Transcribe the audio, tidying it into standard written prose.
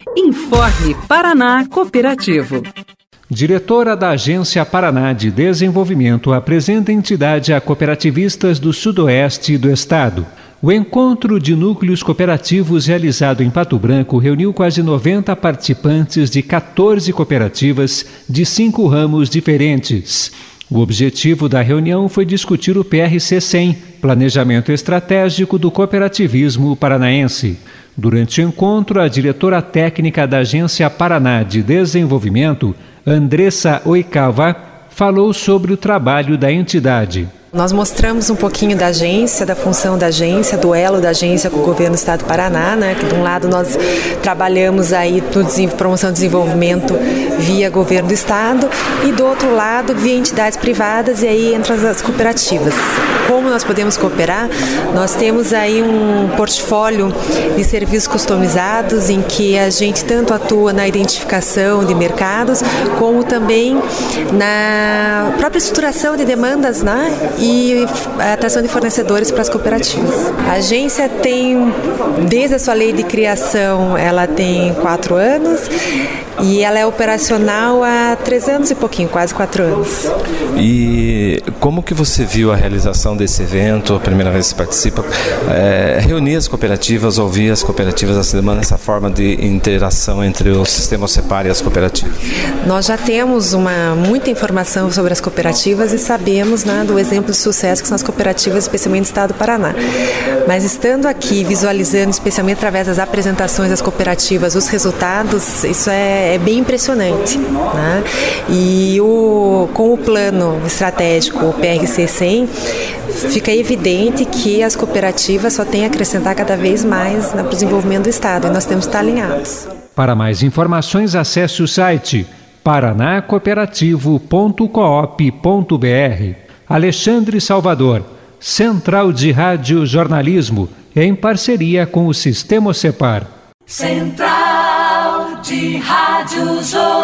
Informe Paraná Cooperativo. Diretora da Agência Paraná de Desenvolvimento apresenta entidade a cooperativistas do sudoeste do estado. O encontro de núcleos cooperativos realizado em Pato Branco reuniu quase 90 participantes de 14 cooperativas de 5 ramos diferentes. O objetivo da reunião foi discutir o PRC 100, Planejamento Estratégico do Cooperativismo Paranaense. Durante o encontro, a diretora técnica da Agência Paraná de Desenvolvimento, Andressa Oikawa, falou sobre o trabalho da entidade. Nós mostramos um pouquinho da agência, da função da agência, do elo da agência com o governo do estado do Paraná, né? Que de um lado nós trabalhamos aí no promoção e desenvolvimento via governo do estado e do outro lado via entidades privadas e aí entram as cooperativas. Como nós podemos cooperar? Nós temos aí um portfólio de serviços customizados em que a gente tanto atua na identificação de mercados como também na própria estruturação de demandas, né? E a atração de fornecedores para as cooperativas. A agência tem, desde a sua lei de criação, ela tem 4 anos e ela é operacional há 3 anos e pouquinho, quase 4 anos. E como que você viu a realização desse evento, a primeira vez que você participa, reunir as cooperativas, ouvir as cooperativas essa semana, essa forma de interação entre o sistema OCEPAR e as cooperativas? Nós já temos muita informação sobre as cooperativas e sabemos, né, do exemplo de sucesso que são as cooperativas, especialmente no estado do Paraná. Mas estando aqui, visualizando, especialmente através das apresentações das cooperativas, os resultados, isso é bem impressionante, né? E com o plano estratégico, o PRC 100, fica evidente que as cooperativas só têm a acrescentar cada vez mais para o desenvolvimento do estado e nós temos que estar alinhados. Para mais informações, acesse o site paranacooperativo.coop.br. Alexandre Salvador, Central de Rádio Jornalismo, em parceria com o Sistema OCEPAR. Central de Rádio Jornalismo.